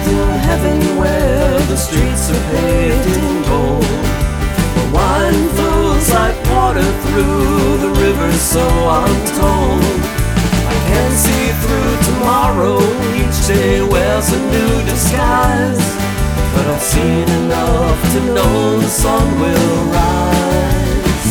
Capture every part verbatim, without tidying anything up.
in heaven where the streets are paved in gold, where wine flows like water through the river so untold. I can't see through tomorrow, each day wears a new disguise, but I've seen enough to know the sun will rise.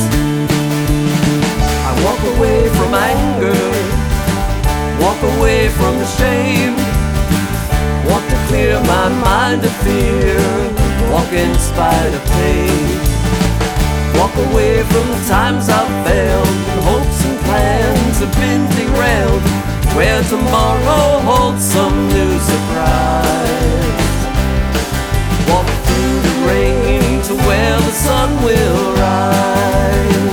I walk away from anger, walk away from the shame, walk to clear my mind of fear, walk in spite of pain. Walk away from the times I've failed, hopes and plans have been derailed, where tomorrow holds some new surprise. Walk through the rain to where the sun will rise.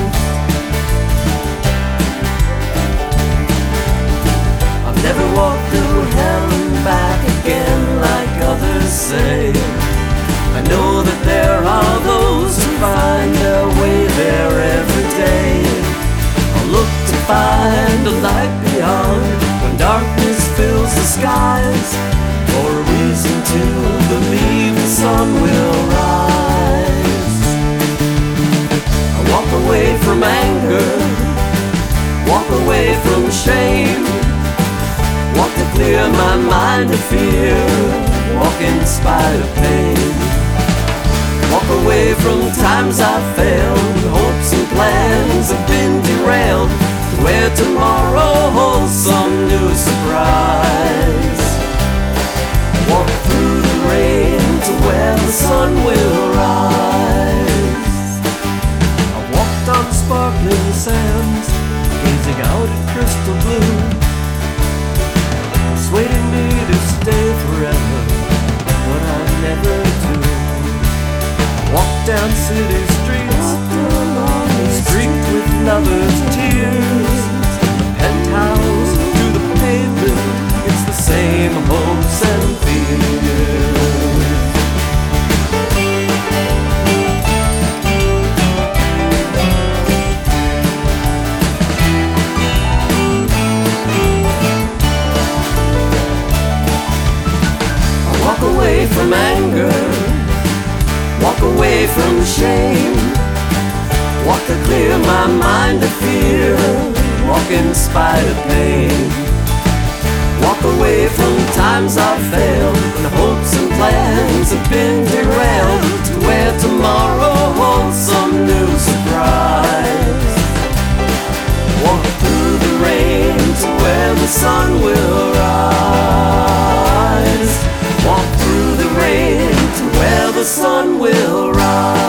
I've never walked through hell and back again like others say. I know that there are those who find their way there every day. I'll look to find a light beyond when darkness fills the skies, for a reason to believe the sun will rise. I walk away from anger, walk away from shame, walk to clear my mind of fear, walk in spite of pain. Walk away from times I've failed, hopes and plans have been derailed, to where tomorrow holds some new surprise. Walk through the rain to where the sun will rise. I walked on sparkling sands, gazing out at crystal blue, persuading me to stay forever, but I never do. Walk down city streets, streaked with lovers' tears, from the penthouse to the pavement, it's the same hopes and fears. I walk away from anger, walk away from shame, walk to clear my mind of fear, walk in spite of pain. Walk away from times I've failed, when hopes and plans have been derailed, to where tomorrow holds some new surprise. Walk through the rain to where the sun will rise. Walk through the rain to where the sun will rise.